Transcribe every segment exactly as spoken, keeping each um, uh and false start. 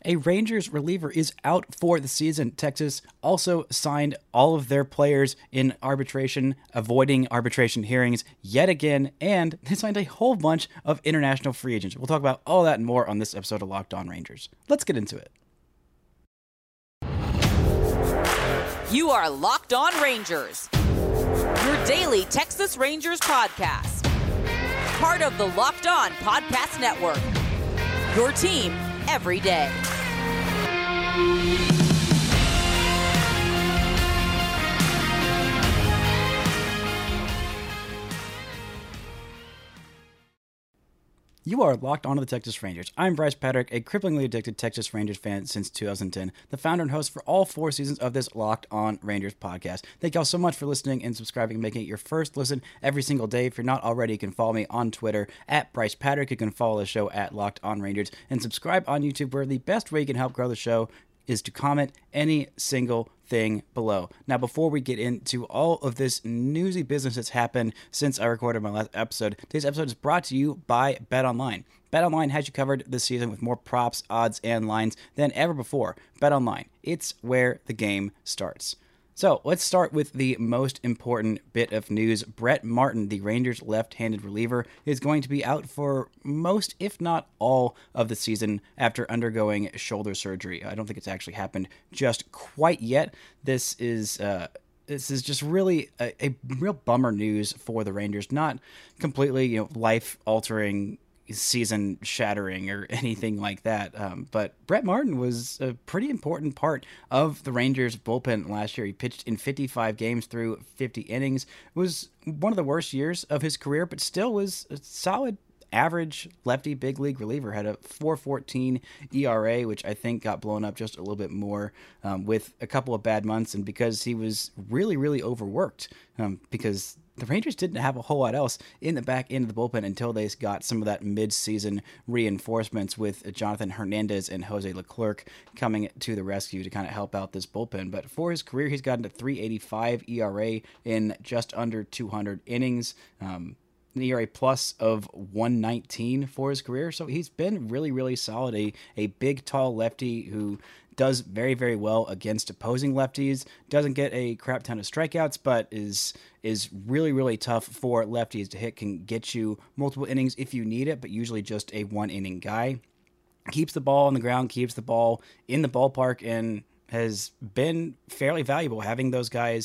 A Rangers reliever is out for the season. Texas also signed all of their players in arbitration, avoiding arbitration hearings yet again, and they signed a whole bunch of international free agents. We'll talk about all that and more on this episode of Locked On Rangers. Let's get into it. You are Locked On Rangers, your daily Texas Rangers podcast. Part of the Locked On Podcast Network, your team every day. You are locked onto the Texas Rangers. I'm Bryce Patrick, a cripplingly addicted Texas Rangers fan since two thousand ten, the founder and host for all four seasons of this Locked On Rangers podcast. Thank y'all so much for listening and subscribing and making it your first listen every single day. If you're not already, you can follow me on Twitter at Bryce Patrick. You can follow the show at Locked On Rangers and subscribe on YouTube, where the best way you can help grow the show is to comment any single thing below. Now, before we get into all of this newsy business that's happened since I recorded my last episode, today's episode is brought to you by BetOnline. BetOnline has you covered this season with more props, odds, and lines than ever before. BetOnline, it's where the game starts. So let's start with the most important bit of news. Brett Martin, the Rangers' left-handed reliever, is going to be out for most, if not all, of the season after undergoing shoulder surgery. I don't think it's actually happened just quite yet. This is uh, this is just really a, a real bummer news for the Rangers. Not completely, you know, life-altering, season shattering or anything like that. Um, but Brett Martin was a pretty important part of the Rangers bullpen last year. He pitched in fifty-five games through fifty innings. It was one of the worst years of his career, but still was a solid average lefty big league reliever. Had a four fourteen E R A, which I think got blown up just a little bit more um, with a couple of bad months, and because he was really, really overworked um, because the Rangers didn't have a whole lot else in the back end of the bullpen until they got some of that mid-season reinforcements with Jonathan Hernandez and Jose Leclerc coming to the rescue to kind of help out this bullpen. But for his career, he's gotten to three eighty-five E R A in just under two hundred innings. Um, an E R A plus of one nineteen for his career. So he's been really, really solid. A, a big, tall lefty who does very, very well against opposing lefties, doesn't get a crap ton of strikeouts, but is is really, really tough for lefties to hit, can get you multiple innings if you need it, but usually just a one-inning guy. Keeps the ball on the ground, keeps the ball in the ballpark, and has been fairly valuable having those guys.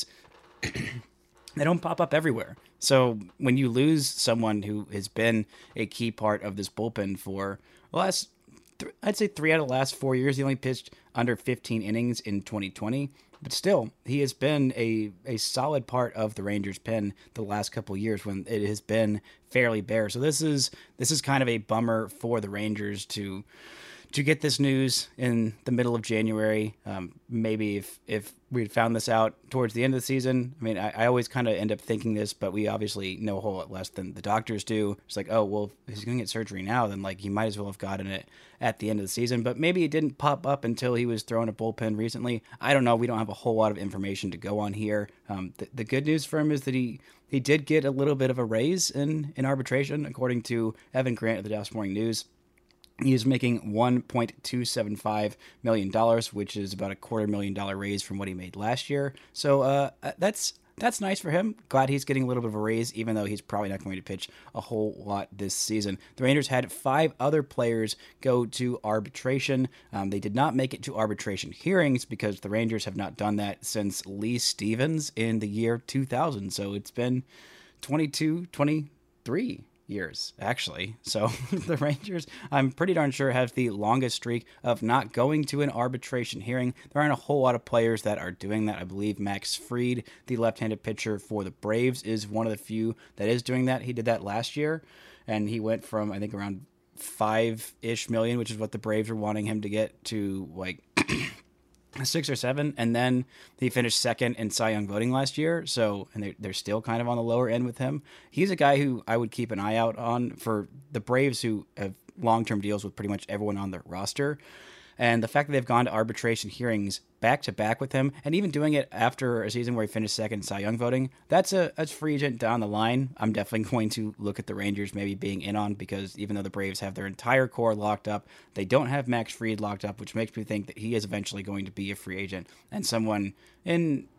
They don't pop up everywhere. So when you lose someone who has been a key part of this bullpen for the last, th- I'd say three out of the last four years, he only pitched under fifteen innings in twenty twenty. But still, he has been a, a solid part of the Rangers' pen the last couple of years when it has been fairly bare. So this is this is kind of a bummer for the Rangers to to get this news in the middle of January. Um, maybe if if we'd found this out towards the end of the season, I mean, I, I always kind of end up thinking this, but we obviously know a whole lot less than the doctors do. It's like, oh, well, if he's going to get surgery now, then like he might as well have gotten it at the end of the season. But maybe it didn't pop up until he was throwing a bullpen recently. I don't know. We don't have a whole lot of information to go on here. Um, the, the good news for him is that he he did get a little bit of a raise in, in arbitration, according to Evan Grant of the Dallas Morning News. He is making one point two seven five million dollars, which is about a quarter million dollar raise from what he made last year. So uh, that's that's nice for him. Glad he's getting a little bit of a raise, even though he's probably not going to pitch a whole lot this season. The Rangers had five other players go to arbitration. Um, they did not make it to arbitration hearings because the Rangers have not done that since Lee Stevens in the year two thousand. So it's been twenty-two, twenty-three years, actually. So the Rangers, I'm pretty darn sure, have the longest streak of not going to an arbitration hearing. There aren't a whole lot of players that are doing that. I believe Max Fried, the left-handed pitcher for the Braves, is one of the few that is doing that. He did that last year, and he went from, I think, around five-ish million, which is what the Braves were wanting him to get, to like six or seven, and then he finished second in Cy Young voting last year. So, and they're, they're still kind of on the lower end with him. He's a guy who I would keep an eye out on for the Braves, who have long-term deals with pretty much everyone on their roster. And the fact that they've gone to arbitration hearings back to back with him, and even doing it after a season where he finished second in Cy Young voting, that's a, a free agent down the line. I'm definitely going to look at the Rangers maybe being in on, because even though the Braves have their entire core locked up, they don't have Max Fried locked up, which makes me think that he is eventually going to be a free agent and someone in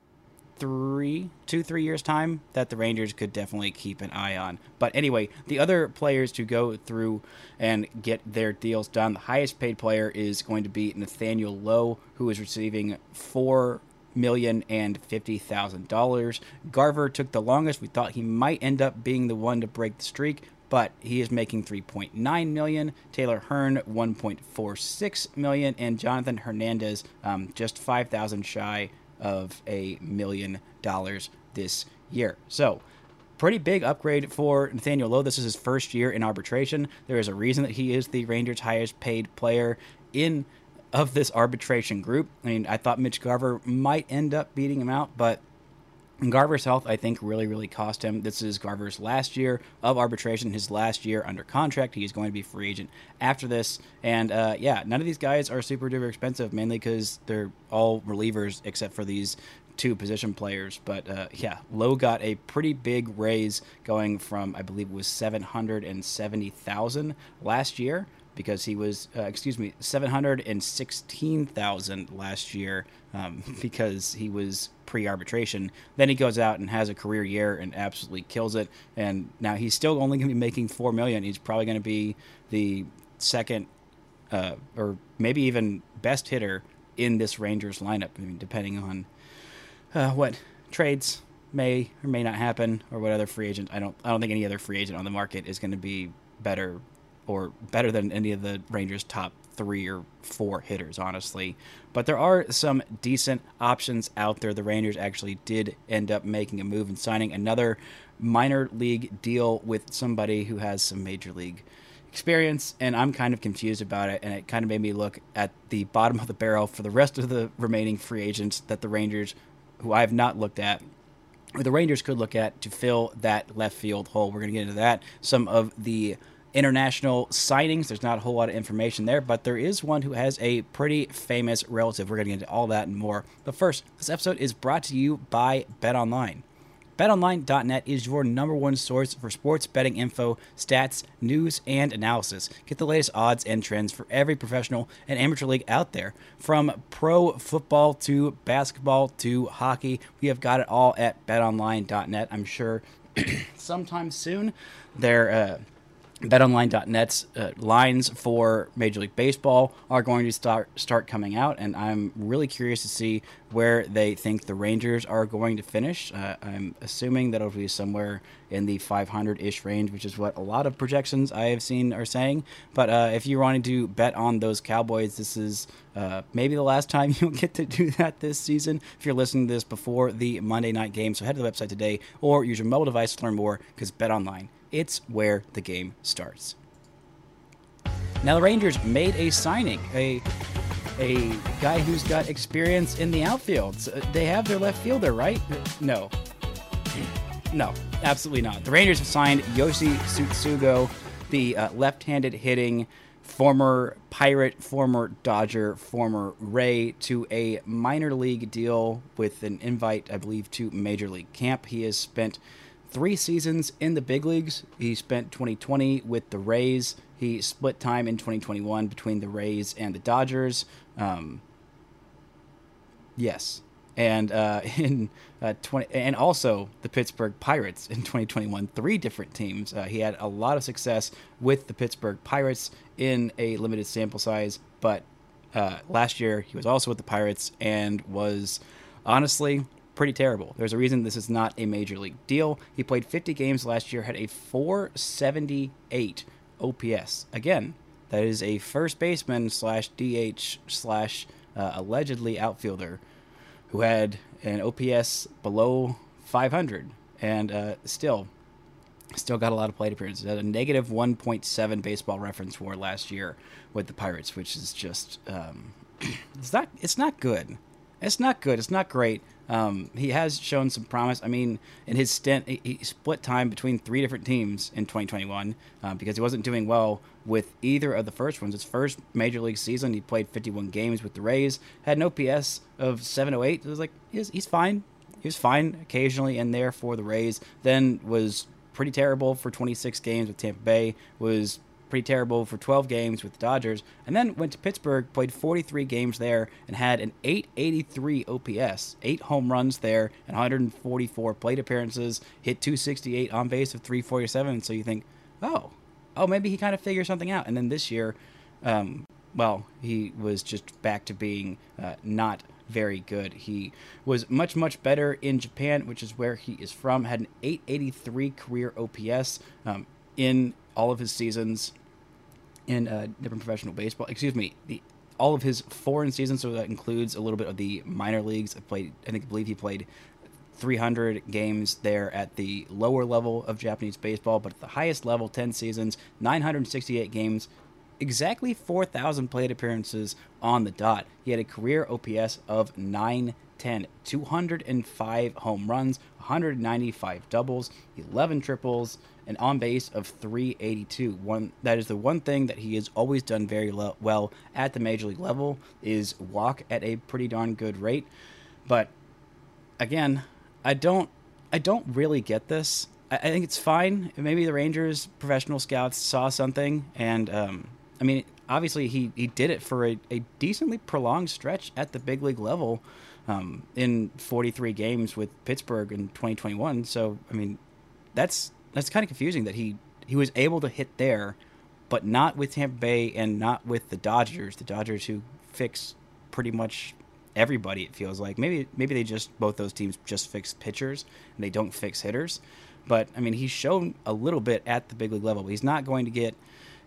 three, two, three years' time that the Rangers could definitely keep an eye on. But anyway, the other players to go through and get their deals done, the highest paid player is going to be Nathaniel Lowe, who is receiving four million and fifty thousand dollars. Garver took the longest. We thought he might end up being the one to break the streak, but he is making three point nine million dollars. Taylor Hearn, one point four six million dollars, and Jonathan Hernandez, um, just five thousand dollars shy of a million dollars this year. So pretty big upgrade for Nathaniel Lowe. This is his first year in arbitration. There is a reason that he is the Rangers' highest paid player in of this arbitration group. I mean, I thought Mitch Garver might end up beating him out, but Garver's health, I think, really, really cost him. This is Garver's last year of arbitration, his last year under contract. He's going to be free agent after this. And, uh, yeah, none of these guys are super duper expensive, mainly because they're all relievers except for these two position players. But, uh, yeah, Lowe got a pretty big raise going from, I believe it was seven hundred seventy thousand dollars last year, because he was, uh, excuse me, seven hundred sixteen thousand dollars last year, um, because he was pre-arbitration. Then he goes out and has a career year and absolutely kills it. And now he's still only going to be making four million dollars. He's probably going to be the second, uh, or maybe even best hitter in this Rangers lineup. I mean, depending on uh, what trades may or may not happen, or what other free agent. I don't. I don't think any other free agent on the market is going to be better. Or better than any of the Rangers' top three or four hitters, honestly. But there are some decent options out there. The Rangers actually did end up making a move and signing another minor league deal with somebody who has some major league experience, and I'm kind of confused about it, and it kind of made me look at the bottom of the barrel for the rest of the remaining free agents that the Rangers, who I have not looked at, or the Rangers could look at to fill that left field hole. We're going to get into that. Some of the international signings, there's not a whole lot of information there, but there is one who has a pretty famous relative. We're going to get into all that and more. But first, this episode is brought to you by BetOnline. bet online dot net is your number one source for sports betting info, stats, news, and analysis. Get the latest odds and trends for every professional and amateur league out there. From pro football to basketball to hockey, we have got it all at bet online dot net. I'm sure sometime soon they're... Uh, bet online dot net's uh, lines for Major League Baseball are going to start start coming out, and I'm really curious to see where they think the Rangers are going to finish. Uh, I'm assuming that it'll be somewhere in the five hundred-ish range, which is what a lot of projections I have seen are saying. But uh, if you're wanting to bet on those Cowboys, this is uh, maybe the last time you'll get to do that this season if you're listening to this before the Monday night game. So head to the website today or use your mobile device to learn more, because BetOnline, it's where the game starts. Now the Rangers made a signing, a a guy who's got experience in the outfield. So they have their left fielder, right? No. No, absolutely not. The Rangers have signed Yoshi Tsutsugo, the uh, left-handed hitting former Pirate, former Dodger, former Ray, to a minor league deal with an invite, I believe, to Major League Camp. He has spent three seasons in the big leagues. He spent twenty twenty with the Rays. He split time in twenty twenty-one between the Rays and the Dodgers. Um, yes. And uh, in uh, twenty, and also the Pittsburgh Pirates in twenty twenty-one, three different teams. Uh, he had a lot of success with the Pittsburgh Pirates in a limited sample size, but uh, last year he was also with the Pirates and was honestly pretty terrible. There's a reason this is not a major league deal. He played fifty games last year, had a four seventy-eight O P S. Again, that is a first baseman slash D H slash uh, allegedly outfielder who had an O P S below five hundred, and uh, still, still got a lot of plate appearances. Had a negative one point seven baseball reference war last year with the Pirates, which is just, um, it's not, it's not good. It's not good. It's not great. Um, he has shown some promise. I mean, in his stint, he, he split time between three different teams in twenty twenty-one uh, because he wasn't doing well with either of the first ones. His first major league season, he played fifty-one games with the Rays, had an O P S of seven oh eight. It was like, he's, he's fine. He was fine occasionally in there for the Rays. Then was pretty terrible for twenty-six games with Tampa Bay, was pretty terrible for twelve games with the Dodgers, and then went to Pittsburgh, played forty-three games there, and had an eight eighty-three O P S, eight home runs there, and one hundred forty-four plate appearances, hit two sixty-eight on base of three forty-seven, so you think, oh, oh, maybe he kind of figured something out. And then this year, um, well, he was just back to being uh, not very good. He was much, much better in Japan, which is where he is from, had an eight eighty-three career O P S um, in all of his seasons in uh, different professional baseball. Excuse me, the all of his foreign seasons, so that includes a little bit of the minor leagues. I played, I think, I believe he played three hundred games there at the lower level of Japanese baseball, but at the highest level, ten seasons, nine hundred sixty-eight games, exactly four thousand plate appearances on the dot. He had a career O P S of nine ten, two hundred five home runs, one hundred ninety-five doubles, eleven triples, an on base of three eighty-two. One that is the one thing that he has always done very lo- well at the major league level is walk at a pretty darn good rate. But again, I don't I don't really get this. I, I think it's fine. Maybe the Rangers professional scouts saw something, and um, I mean, obviously he, he did it for a, a decently prolonged stretch at the big league level um, in forty-three games with Pittsburgh in twenty twenty-one. So I mean, that's that's kind of confusing that he, he was able to hit there, but not with Tampa Bay and not with the Dodgers. The Dodgers who fix pretty much everybody, it feels like. Maybe maybe they just, both those teams just fix pitchers and they don't fix hitters. But, I mean, he's shown a little bit at the big league level. He's not going to get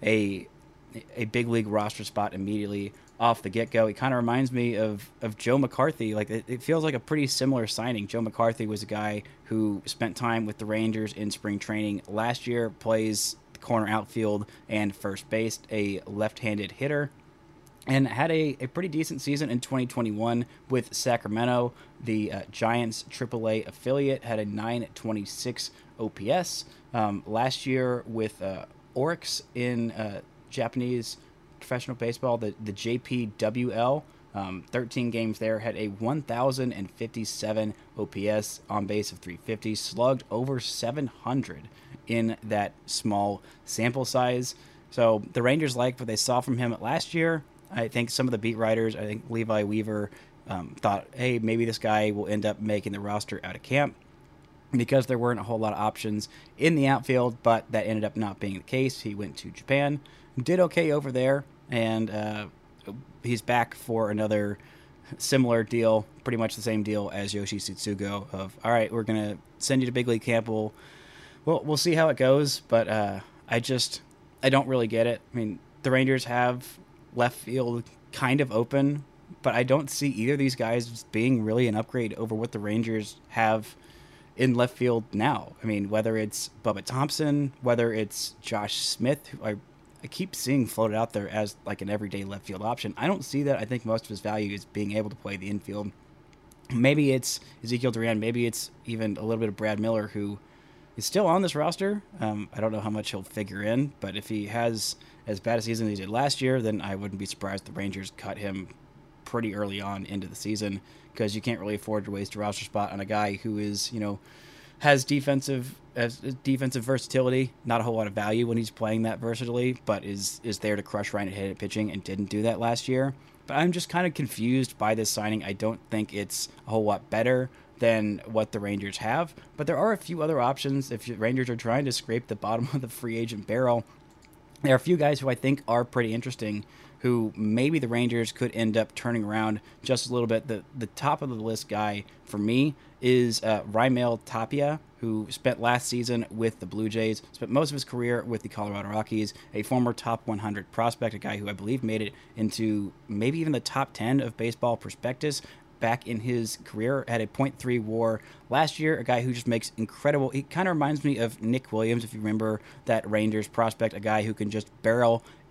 a a big league roster spot immediately off the get-go. He kind of reminds me of, of Joe McCarthy. Like it, it feels like a pretty similar signing. Joe McCarthy was a guy who spent time with the Rangers in spring training last year, plays the corner outfield and first base, a left-handed hitter, and had a, a pretty decent season in twenty twenty-one with Sacramento. The uh, Giants triple A affiliate had a nine twenty-six O P S. Um, last year with uh, Orix in uh, Japanese professional baseball, the, the J P W L, um, thirteen games there, had a one thousand fifty-seven O P S, on base of three fifty, slugged over seven hundred in that small sample size. So the Rangers liked what they saw from him last year. I think some of the beat writers, I think Levi Weaver, um, thought, hey, maybe this guy will end up making the roster out of camp, because there weren't a whole lot of options in the outfield, but that ended up not being the case. He went to Japan, did okay over there, and uh, he's back for another similar deal, pretty much the same deal as Yoshi Tsutsugo of, all right, we're going to send you to big league camp. We'll, we'll, we'll see how it goes, but uh, I just, I don't really get it. I mean, the Rangers have left field kind of open, but I don't see either of these guys being really an upgrade over what the Rangers have in left field now. I mean, whether it's Bubba Thompson, whether it's Josh Smith, who I, I keep seeing floated out there as like an everyday left field option. I don't see that. I think most of his value is being able to play the infield. Maybe it's Ezekiel Duran. Maybe it's even a little bit of Brad Miller, who is still on this roster. Um, I don't know how much he'll figure in, but if he has as bad a season as he did last year, then I wouldn't be surprised the Rangers cut him pretty early on into the season, because you can't really afford to waste a roster spot on a guy who is, you know, has defensive has defensive versatility, not a whole lot of value when he's playing that versatility, but is is there to crush right-handed pitching and didn't do that last year. But I'm just kind of confused by this signing. I don't think it's a whole lot better than what the Rangers have, but there are a few other options if the Rangers are trying to scrape the bottom of the free agent barrel. There are a few guys who I think are pretty interesting, who maybe the Rangers could end up turning around just a little bit. The the top of the list guy for me is uh, Raimel Tapia, who spent last season with the Blue Jays, spent most of his career with the Colorado Rockies, a former top one hundred prospect, a guy who I believe made it into maybe even the top ten of Baseball Prospectus back in his career, had a point three war last year, a guy who just makes incredible, he kind of reminds me of Nick Williams, if you remember that Rangers prospect, a guy who can just barrel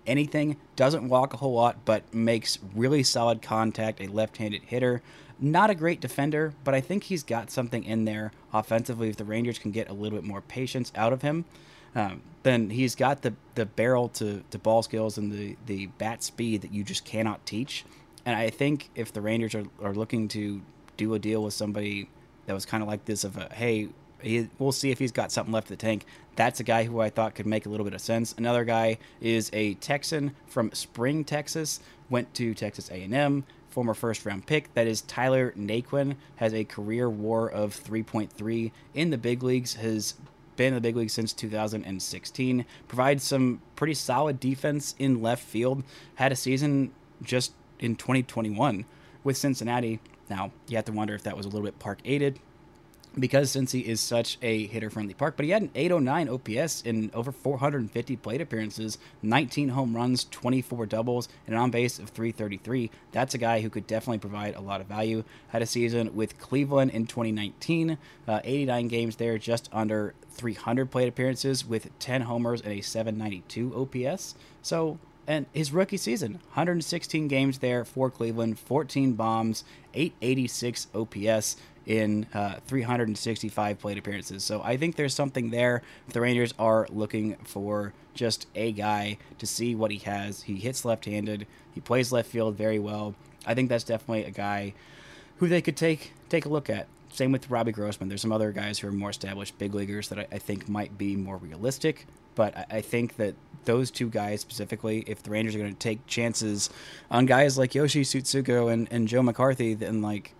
anything, doesn't walk a whole lot, but makes really solid contact, a left-handed hitter. Not a great defender, but I think he's got something in there offensively if the Rangers can get a little bit more patience out of him. Um, then he's got the, the barrel to, to ball skills and the, the bat speed that you just cannot teach. And I think if the Rangers are, are looking to do a deal with somebody that was kind of like this of a, hey, he, we'll see if he's got something left in the tank, that's a guy who I thought could make a little bit of sense. Another guy is a Texan from Spring, Texas, went to Texas A and M, former first-round pick. That is Tyler Naquin, has a career WAR of three point three in the big leagues, has been in the big leagues since two thousand sixteen, provides some pretty solid defense in left field, had a season just in twenty twenty-one with Cincinnati. Now, you have to wonder if that was a little bit park-aided, because since he is such a hitter-friendly park, but he had an eight oh nine O P S in over four hundred fifty plate appearances, nineteen home runs, twenty-four doubles, and an on-base of three thirty-three. That's a guy who could definitely provide a lot of value. Had a season with Cleveland in twenty nineteen, uh, eighty-nine games there, just under three hundred plate appearances with ten homers and a seven ninety-two O P S. So, and his rookie season, one hundred sixteen games there for Cleveland, fourteen bombs, eight eighty-six O P S in uh, three hundred sixty-five plate appearances. So I think there's something there if the Rangers are looking for just a guy to see what he has. He hits left-handed. He plays left field very well. I think that's definitely a guy who they could take take a look at. Same with Robbie Grossman. There's some other guys who are more established big leaguers that I, I think might be more realistic. But I, I think that those two guys specifically, if the Rangers are going to take chances on guys like Yoshi Tsutsugo and, and Joe McCarthy, then like,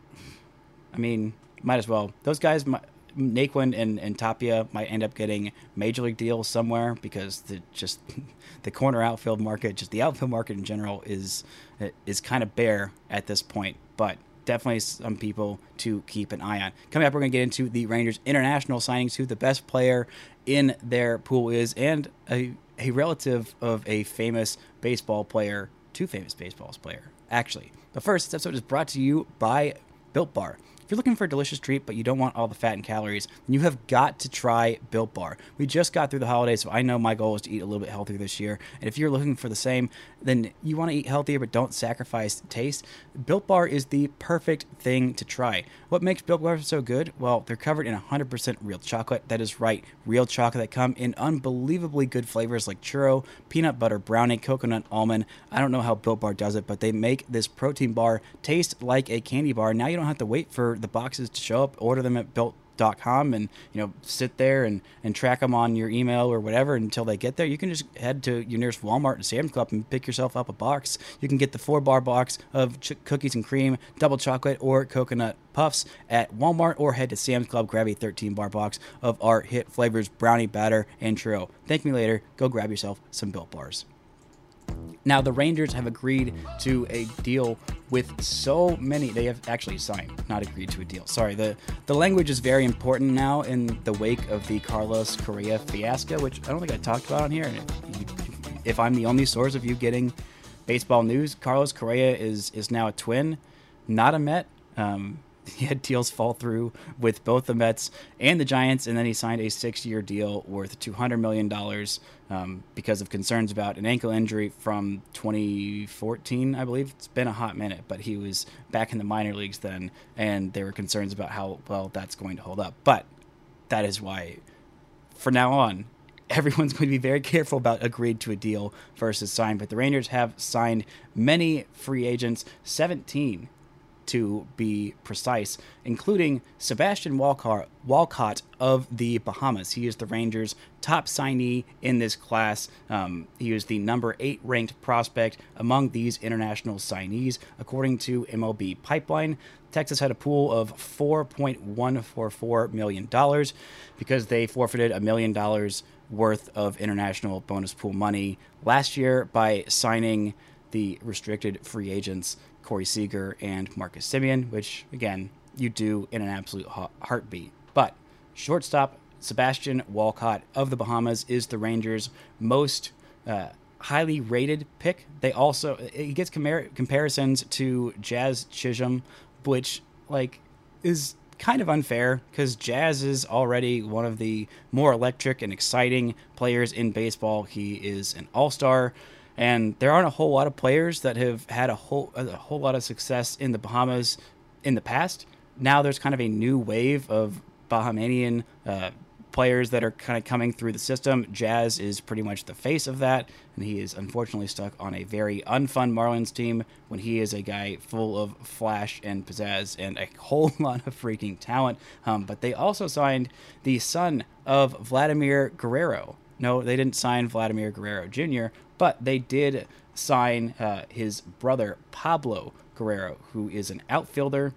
I mean, might as well. Those guys, Naquin and, and Tapia, might end up getting major league deals somewhere because the just the corner outfield market, just the outfield market in general, is is kind of bare at this point. But definitely some people to keep an eye on. Coming up, we're going to get into the Rangers international signings, who the best player in their pool is, and a, a relative of a famous baseball player, two famous baseball player, actually. But first, this episode is brought to you by Built Bar. If you're looking for a delicious treat, but you don't want all the fat and calories, then you have got to try Built Bar. We just got through the holidays, so I know my goal is to eat a little bit healthier this year. And if you're looking for the same, then you want to eat healthier but don't sacrifice taste, Built Bar is the perfect thing to try. What makes Built Bar so good? Well, they're covered in one hundred percent real chocolate. That is right, real chocolate that come in unbelievably good flavors like churro, peanut butter brownie, coconut almond. I don't know how Built Bar does it, but they make this protein bar taste like a candy bar. Now you don't have to wait for the boxes to show up. Order them at built dot com and, you know, sit there and, and track them on your email or whatever until they get there. You can just head to your nearest Walmart and Sam's Club and pick yourself up a box. You can get the four bar box of ch- cookies and cream, double chocolate, or coconut puffs at Walmart, or head to Sam's Club, grab a thirteen bar box of our hit flavors, brownie, batter, and churro. Thank me later. Go grab yourself some Built Bars. Now, the Rangers have agreed to a deal with so many. They have actually signed, not agreed to a deal. Sorry, the, the language is very important now in the wake of the Carlos Correa fiasco, which I don't think I talked about on here. And if, if I'm the only source of you getting baseball news, Carlos Correa is, is now a Twin, not a Met. Um, he had deals fall through with both the Mets and the Giants, and then he signed a six-year deal worth two hundred million dollars um, because of concerns about an ankle injury from twenty fourteen, I believe. It's been a hot minute, but he was back in the minor leagues then, and there were concerns about how well that's going to hold up. But that is why, for now on, everyone's going to be very careful about agreed to a deal versus signed. But the Rangers have signed many free agents, seventeen to be precise, including Sebastian Walcott, Walcott of the Bahamas. He is the Rangers' top signee in this class. Um, he is the number eight ranked prospect among these international signees, according to M L B Pipeline. Texas had a pool of four point one four four million dollars because they forfeited a million dollars worth of international bonus pool money last year by signing the restricted free agents Corey Seager and Marcus Semien, which, again, you do in an absolute heartbeat. But shortstop Sebastian Walcott of the Bahamas is the Rangers' most uh, highly rated pick. They also, he gets compar- comparisons to Jazz Chisholm, which, like, is kind of unfair because Jazz is already one of the more electric and exciting players in baseball. He is an all-star And there aren't a whole lot of players that have had a whole a whole lot of success in the Bahamas in the past. Now there's kind of a new wave of Bahamian uh, players that are kind of coming through the system. Jazz is pretty much the face of that, and he is unfortunately stuck on a very unfun Marlins team when he is a guy full of flash and pizzazz and a whole lot of freaking talent. Um, but they also signed the son of Vladimir Guerrero. No, they didn't sign Vladimir Guerrero Junior, but they did sign uh, his brother Pablo Guerrero, who is an outfielder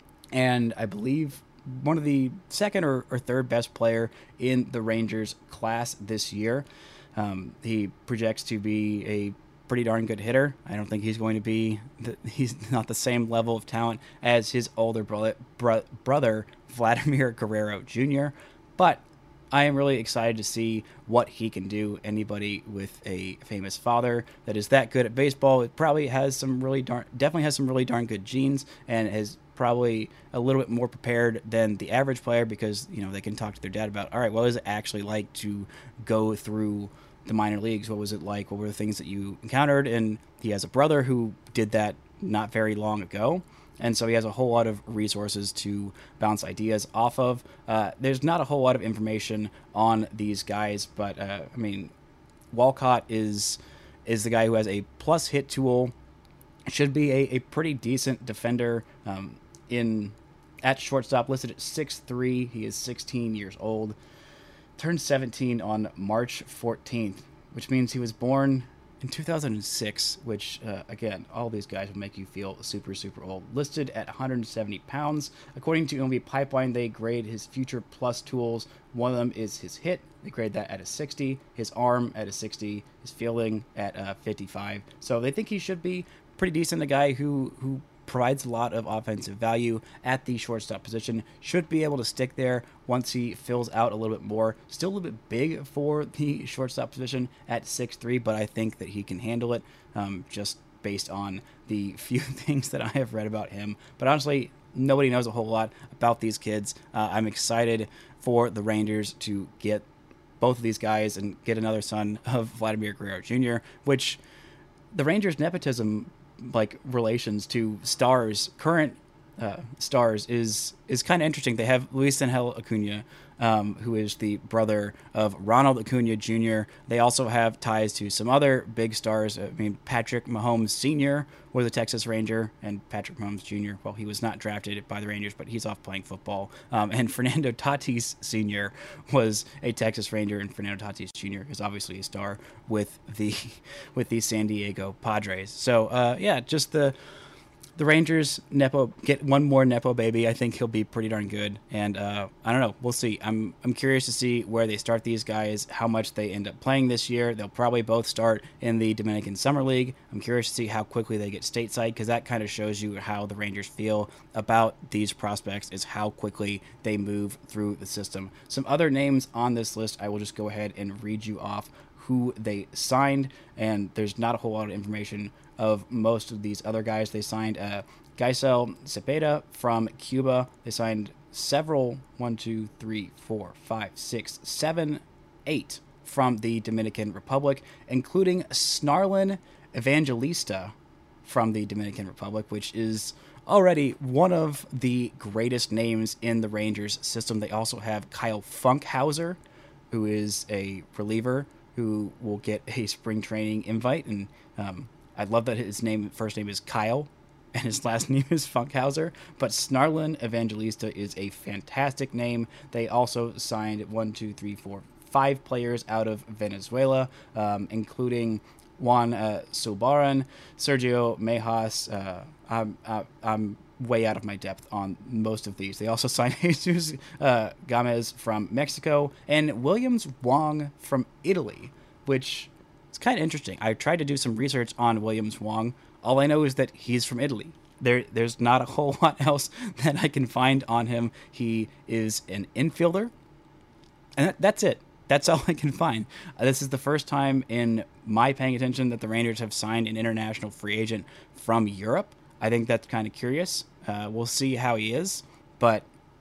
and I believe one of the second or, or third best player in the Rangers class this year. Um, he projects to be a pretty darn good hitter. I don't think he's going to be, the, he's not the same level of talent as his older brother, bro, brother, Vladimir Guerrero Junior, but I am really excited to see what he can do. Anybody with a famous father that is that good at baseball, it probably has some really darn, definitely has some really darn good genes, and is probably a little bit more prepared than the average player, because, you know, they can talk to their dad about, all right, what is it actually like to go through the minor leagues? What was it like? What were the things that you encountered? And he has a brother who did that not very long ago. And so he has a whole lot of resources to bounce ideas off of. Uh, there's not a whole lot of information on these guys, but uh, I mean, Walcott is is the guy who has a plus hit tool. Should be a, a pretty decent defender um, in at shortstop, listed at six three. He is sixteen years old. Turned seventeen on March fourteenth, which means he was born in two thousand six, which, uh, again, all these guys will make you feel super, super old. Listed at one hundred seventy pounds. According to M L B Pipeline, they grade his future plus tools. One of them is his hit. They grade that at a sixty. His arm at a sixty. His fielding at a fifty-five. So they think he should be pretty decent. A guy who, who provides a lot of offensive value at the shortstop position. Should be able to stick there once he fills out a little bit more. Still a little bit big for the shortstop position at six three, but I think that he can handle it um, just based on the few things that I have read about him. But honestly, nobody knows a whole lot about these kids. Uh, I'm excited for the Rangers to get both of these guys and get another son of Vladimir Guerrero Junior, which the Rangers' nepotism like relations to stars, current uh, stars, is is kind of interesting. They have Luis Angel Acuna, um, who is the brother of Ronald Acuna Junior They also have ties to some other big stars. I mean, Patrick Mahomes Senior was a Texas Ranger, and Patrick Mahomes Junior, well, he was not drafted by the Rangers, but he's off playing football. Um, and Fernando Tatis Senior was a Texas Ranger, and Fernando Tatis Junior is obviously a star with the with the San Diego Padres. So, uh, yeah, just the the Rangers nepo get one more nepo baby. I think he'll be pretty darn good, and uh, I don't know. We'll see. I'm I'm curious to see where they start these guys, how much they end up playing this year. They'll probably both start in the Dominican Summer League. I'm curious to see how quickly they get stateside, because that kind of shows you how the Rangers feel about these prospects, is how quickly they move through the system. Some other names on this list, I will just go ahead and read you off who they signed, and there's not a whole lot of information of most of these other guys. They signed uh, Gaisel Cepeda from Cuba. They signed several, one, two, three, four, five, six, seven, eight from the Dominican Republic, including Snarlin Evangelista from the Dominican Republic, which is already one of the greatest names in the Rangers system. They also have Kyle Funkhauser, who is a reliever who will get a spring training invite, and um, I love that his name, first name is Kyle, and his last name is Funkhauser. But Snarlin Evangelista is a fantastic name. They also signed one, two, three, four, five players out of Venezuela, um, including Juan uh, Sobaran, Sergio Mejas. Uh, I'm, I'm way out of my depth on most of these. They also signed Jesus uh, Gomez from Mexico and Williams Wong from Italy, which is kind of interesting. I tried to do some research on Williams Wong. All I know is that he's from Italy. There, there's not a whole lot else that I can find on him. He is an infielder, and that, that's it. That's all I can find. Uh, this is the first time in my paying attention that the Rangers have signed an international free agent from Europe. I think that's kind of curious. Uh, we'll see how he is, but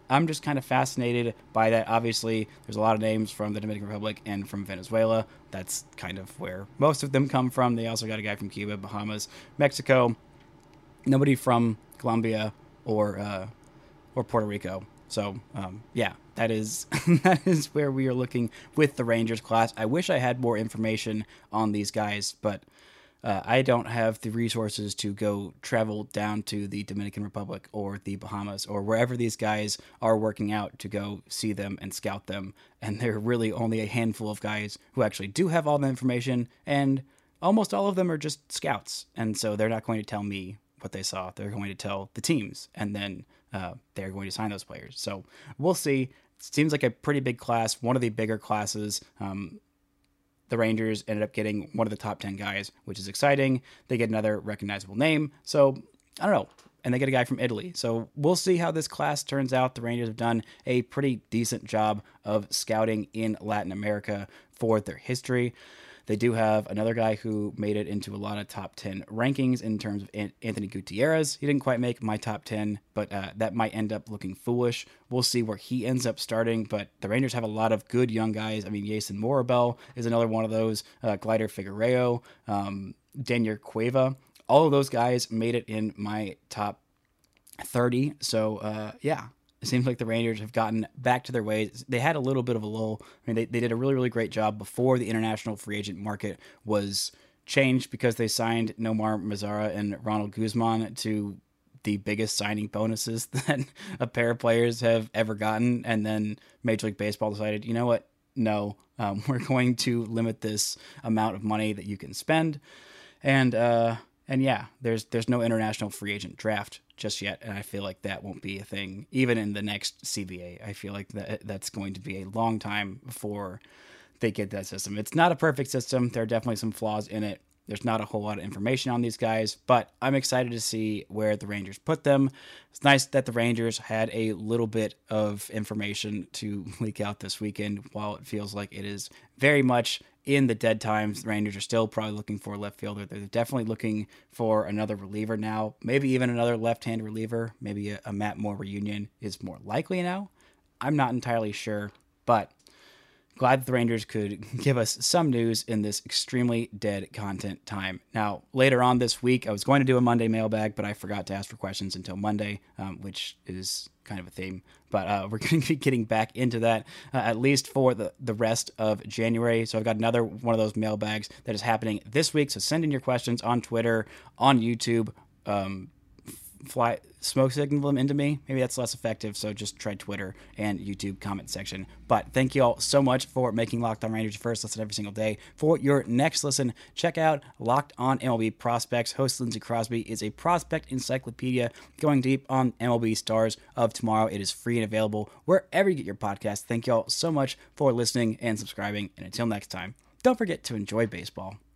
I'm just kind of fascinated by that. Obviously, there's a lot of names from the Dominican Republic and from Venezuela. That's kind of where most of them come from. They also got a guy from Cuba, Bahamas, Mexico. Nobody from Colombia or uh, or Puerto Rico. So, um, yeah, that is that is where we are looking with the Rangers class. I wish I had more information on these guys, but uh, I don't have the resources to go travel down to the Dominican Republic or the Bahamas or wherever these guys are working out to go see them and scout them. And there are really only a handful of guys who actually do have all the information, and almost all of them are just scouts. And so they're not going to tell me what they saw. They're going to tell the teams, and then uh, they're going to sign those players. So we'll see. It seems like a pretty big class, one of the bigger classes. Um, the Rangers ended up getting one of the top ten guys, which is exciting. They get another recognizable name. So I don't know. And they get a guy from Italy. So we'll see how this class turns out. The Rangers have done a pretty decent job of scouting in Latin America for their history. They do have another guy who made it into a lot of top ten rankings in terms of Anthony Gutierrez. He didn't quite make my top ten, but uh, that might end up looking foolish. We'll see where he ends up starting, but the Rangers have a lot of good young guys. I mean, Jason Morabel is another one of those, uh, Glider Figueiredo, um, Daniel Cueva. All of those guys made it in my top thirty. So, uh, yeah. It seems like the Rangers have gotten back to their ways. They had a little bit of a lull. I mean, they, they did a really, really great job before the international free agent market was changed because they signed Nomar Mazara and Ronald Guzman to the biggest signing bonuses that a pair of players have ever gotten. And then Major League Baseball decided, you know what? No, um, we're going to limit this amount of money that you can spend. And, uh, and yeah, there's there's no international free agent draft just yet, and I feel like that won't be a thing even in the next C B A. I feel like that that's going to be a long time before they get that system. It's not a perfect system. There are definitely some flaws in it. There's not a whole lot of information on these guys, but I'm excited to see where the Rangers put them. It's nice that the Rangers had a little bit of information to leak out this weekend, while it feels like it is very much in the dead times. The Rangers are still probably looking for a left fielder. They're definitely looking for another reliever now, maybe even another left-hand reliever. Maybe a, a Matt Moore reunion is more likely now. I'm not entirely sure, but glad that the Rangers could give us some news in this extremely dead content time. Now, later on this week, I was going to do a Monday mailbag, but I forgot to ask for questions until Monday, um, which is kind of a theme. But uh, we're going to be getting back into that, uh, at least for the, the rest of January. So I've got another one of those mailbags that is happening this week. So send in your questions on Twitter, on YouTube, um, fly smoke signal them into me. Maybe that's less effective, so just try Twitter and YouTube comment section. But thank you all so much for making Locked On Rangers your first listen every single day. For your next listen, check out Locked On M L B Prospects. Host Lindsey Crosby is a prospect encyclopedia going deep on M L B stars of tomorrow. It is free and available wherever you get your podcast. Thank you all so much for listening and subscribing, and until next time, don't forget to enjoy baseball.